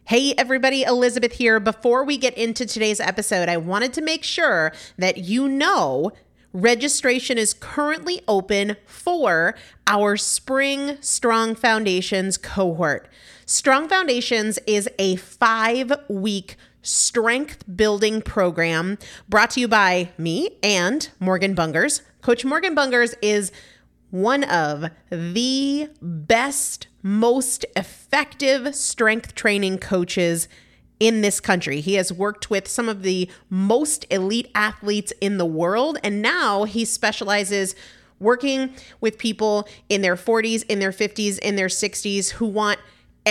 Hey everybody, Elizabeth here. Before we get into today's episode, I wanted to make sure that you know registration is currently open for our Spring Strong Foundations cohort. Strong Foundations is a 5-week strength building program brought to you by me and Morgan Bungers. Coach Morgan Bungers is one of the best, most effective strength training coaches in this country. He has worked with some of the most elite athletes in the world, and now he specializes working with people in their 40s, in their 50s, in their 60s who want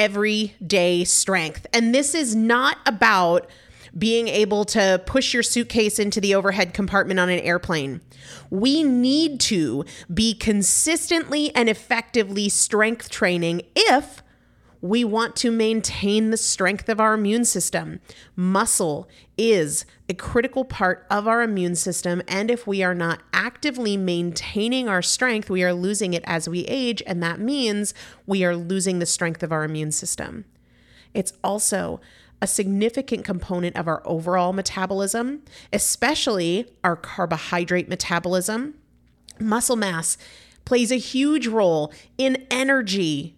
everyday strength. And this is not about being able to push your suitcase into the overhead compartment on an airplane. We need to be consistently and effectively strength training if we want to maintain the strength of our immune system. Muscle is a critical part of our immune system, and if we are not actively maintaining our strength, we are losing it as we age, and that means we are losing the strength of our immune system. It's also a significant component of our overall metabolism, especially our carbohydrate metabolism. Muscle mass plays a huge role in energy,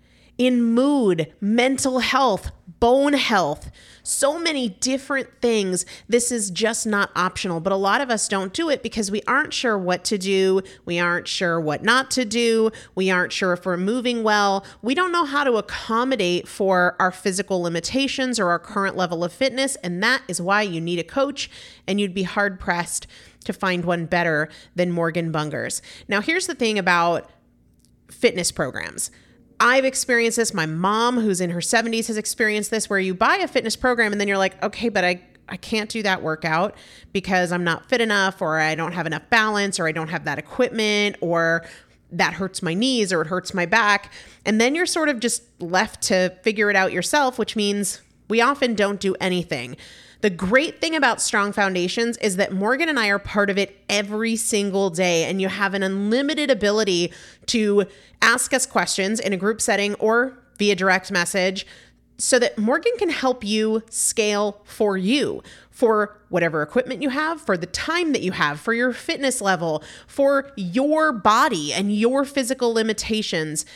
in mood, mental health, bone health, so many different things. This is just not optional, but a lot of us don't do it because we aren't sure what to do. We aren't sure what not to do. We aren't sure if we're moving well. We don't know how to accommodate for our physical limitations or our current level of fitness, and that is why you need a coach, and you'd be hard-pressed to find one better than Morgan Bungers. Now, here's the thing about fitness programs. I've experienced this. My mom, who's in her 70s, has experienced this, where you buy a fitness program and then you're like, okay, but I can't do that workout because I'm not fit enough, or I don't have enough balance, or I don't have that equipment, or that hurts my knees, or it hurts my back. And then you're sort of just left to figure it out yourself, which means we often don't do anything. The great thing about Strong Foundations is that Morgan and I are part of it every single day, and you have an unlimited ability to ask us questions in a group setting or via direct message so that Morgan can help you scale for you, for whatever equipment you have, for the time that you have, for your fitness level, for your body and your physical limitations.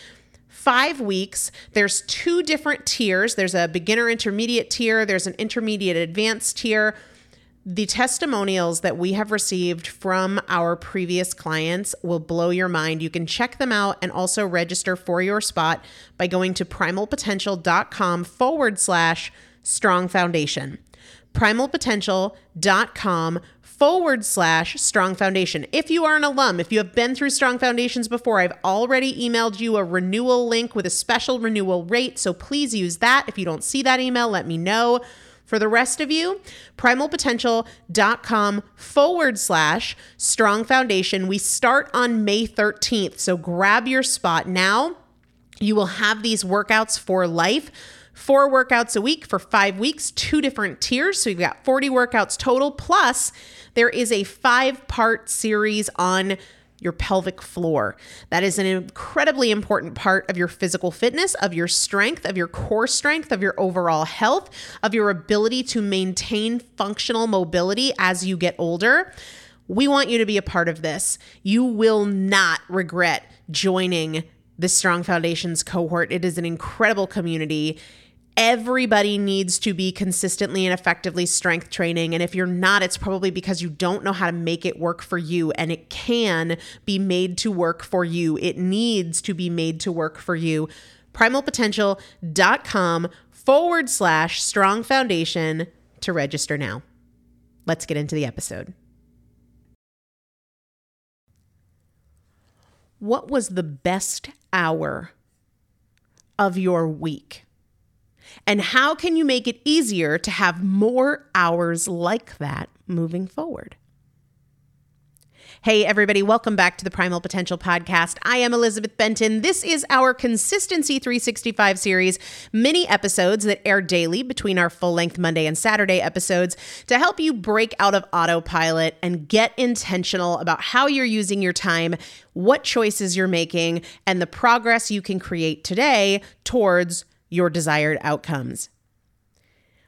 5 weeks, there's 2 different tiers. There's a beginner intermediate tier. There's an intermediate advanced tier. The testimonials that we have received from our previous clients will blow your mind. You can check them out and also register for your spot by going to primalpotential.com/strong foundation. primalpotential.com/strong foundation. If you are an alum, if you have been through Strong Foundations before, I've already emailed you a renewal link with a special renewal rate, so please use that. If you don't see that email, let me know. For the rest of you, primalpotential.com/strong foundation. We start on May 13th, so grab your spot now. You will have these workouts for life. 4 workouts a week for 5 weeks, 2 different tiers. So you've got 40 workouts total. Plus, there is a 5-part series on your pelvic floor. That is an incredibly important part of your physical fitness, of your strength, of your core strength, of your overall health, of your ability to maintain functional mobility as you get older. We want you to be a part of this. You will not regret joining the Strong Foundations cohort. It is an incredible community. Everybody needs to be consistently and effectively strength training. And if you're not, it's probably because you don't know how to make it work for you. And it can be made to work for you. It needs to be made to work for you. primalpotential.com/strong foundation to register now. Let's get into the episode. What was the best hour of your week? And how can you make it easier to have more hours like that moving forward? Hey, everybody. Welcome back to the Primal Potential Podcast. I am Elizabeth Benton. This is our Consistency 365 series, mini episodes that air daily between our full-length Monday and Saturday episodes to help you break out of autopilot and get intentional about how you're using your time, what choices you're making, and the progress you can create today towards your desired outcomes.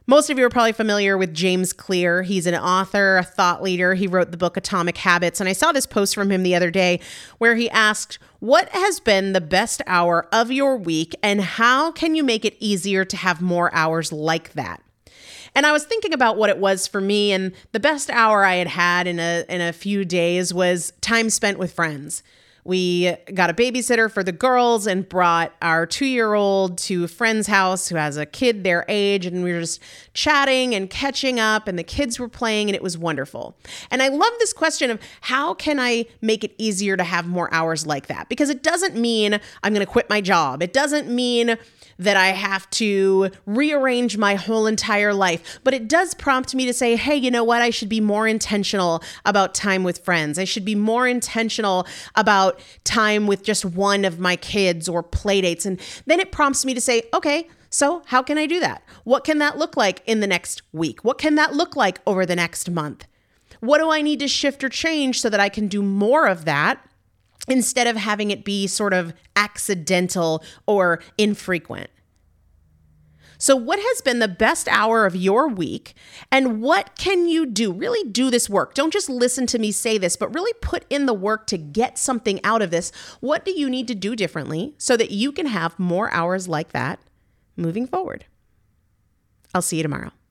Most of you are probably familiar with James Clear. He's an author, a thought leader. He wrote the book Atomic Habits. And I saw this post from him the other day where he asked, what has been the best hour of your week and how can you make it easier to have more hours like that? And I was thinking about what it was for me, and the best hour I had had in a few days was time spent with friends. We got a babysitter for the girls and brought our 2-year-old to a friend's house who has a kid their age, and we were just chatting and catching up, and the kids were playing, and it was wonderful. And I love this question of how can I make it easier to have more hours like that? Because it doesn't mean I'm going to quit my job. It doesn't mean that I have to rearrange my whole entire life. But it does prompt me to say, hey, you know what? I should be more intentional about time with friends. I should be more intentional about time with just one of my kids or play dates. And then it prompts me to say, okay, so how can I do that? What can that look like in the next week? What can that look like over the next month? What do I need to shift or change so that I can do more of that instead of having it be sort of accidental or infrequent? So what has been the best hour of your week, and what can you do? Really do this work. Don't just listen to me say this, but really put in the work to get something out of this. What do you need to do differently so that you can have more hours like that moving forward? I'll see you tomorrow.